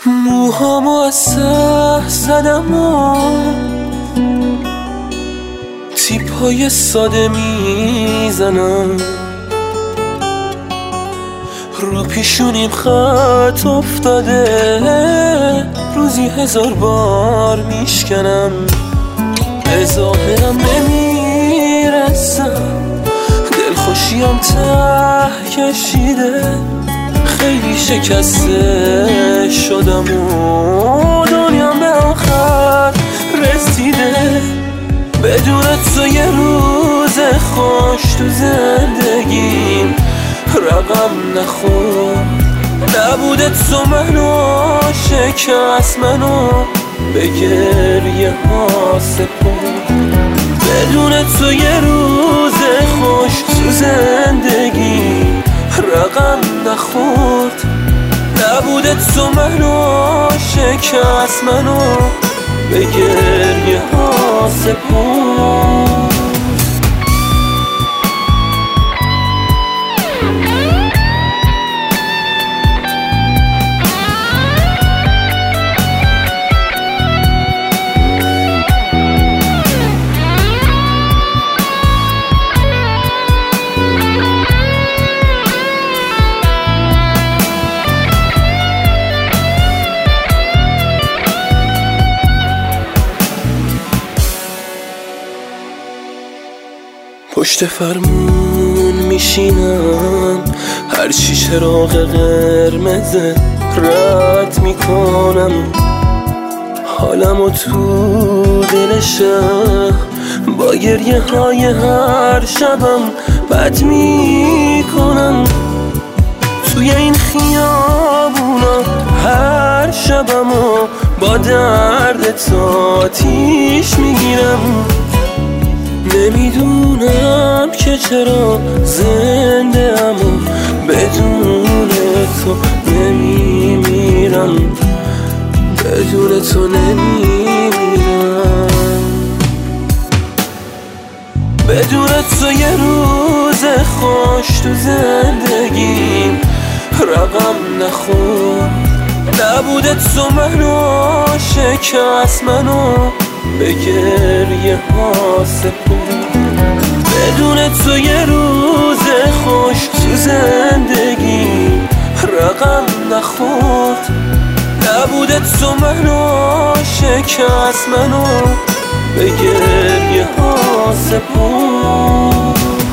موهامو از سه زدم و تیپای ساده میزنم، رو پیشونیم خط افتاده، روزی 1000 بار میشکنم. به ظاهرم نمیرسم، دلخوشیم ته کشیده، خیلی شکسته شدم و دنیام به آخر رسیده. بدون تو یه روز خوش تو زندگیم رقم نخورد، نبود تو منو شکست، منو به گریه ها سپرد. بدون تو یه روز خوش تو زندگیم رقم نخورد، نبود تو منو شکست، منو به گریه ها سپرد. پشت فرمون میشینم، هرچی چراغ قرمز رد میکنم، حالمو تو دل شهر با گریه های هر شبم بد میکنم. توی این خیابونا هر شبمو با درد تا آتیش میگیرم. نمیدونم که چرا زنده امو بدون تو نمیمیرم، بدون تو نمیمیرم. بدون تو یه روز خوش تو زندگیم رقم نخورد، نبود تو منو شکست، منو به گریه ها سپرد. بدون تو یه روز خوش تو زندگی رقم نخورد، نبود تو منو شکست، منو به گریه ها سپرد.